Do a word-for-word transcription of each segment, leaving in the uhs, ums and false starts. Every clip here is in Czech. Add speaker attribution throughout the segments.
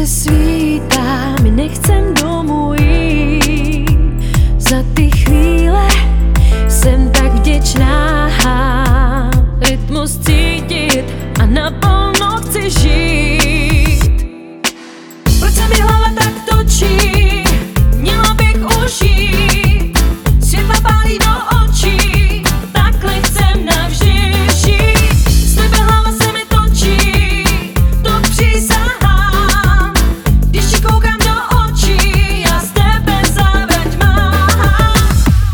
Speaker 1: že svítá, mi nechcem domů jít. Za ty chvíle jsem tak vděčná. Rytmus cítit a naplno chci žít. Proč se mi hlava tak točí? Měla bych už jít. Světla pálí do očí, takhle chcem navždy žít. Z tebe hlava se mi točí, to přísahám. Když ti koukám do očí, já z tebe závěť mám.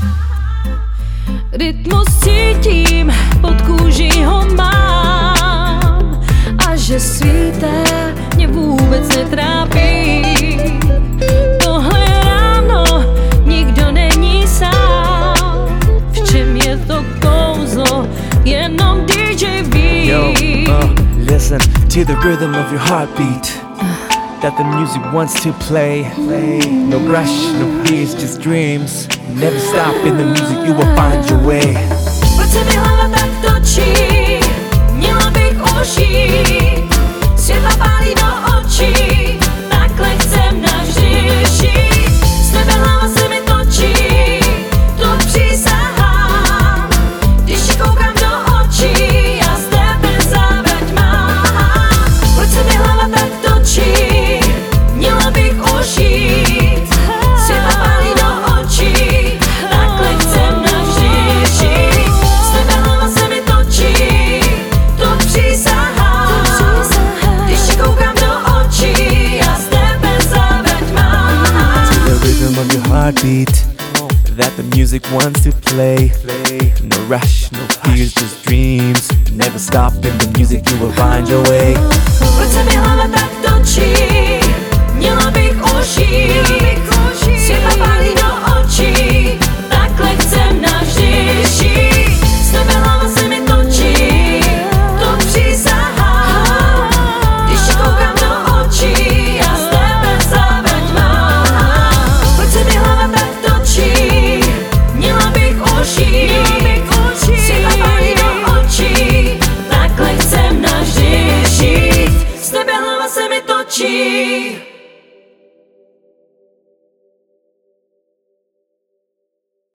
Speaker 1: Rytmus cítím, pod kůží ho mám. A že svíté mě vůbec netrápí. Tohle ráno nikdo není sám. V čem je to kouzlo, jenom D J ví.
Speaker 2: Yo, uh, listen to the rhythm of your heartbeat that the music wants to play. No rush, no fears, just dreams. Never stop in the music, you will find your way.
Speaker 1: Proč se mi hlava tak točí? Měla bych už jít. Světla pálí do očí, takhle chcem navždy žít. Z tebe hlava se mi točí, to přísahám. Když ti koukám do očí, já z tebe závěť mám. Proč se mi hlava tak točí? Měla bych už jít. Světla pálí do očí, takhle chcem navždy žít. Z tebe hlava se mi točí, to přísahám. Když ti koukám do očí, já z tebe závěť mám.
Speaker 2: To the rhythm of your heartbeat that the music wants to play. No rush, no fears, just dreams. Never stop in the music, you will find your way.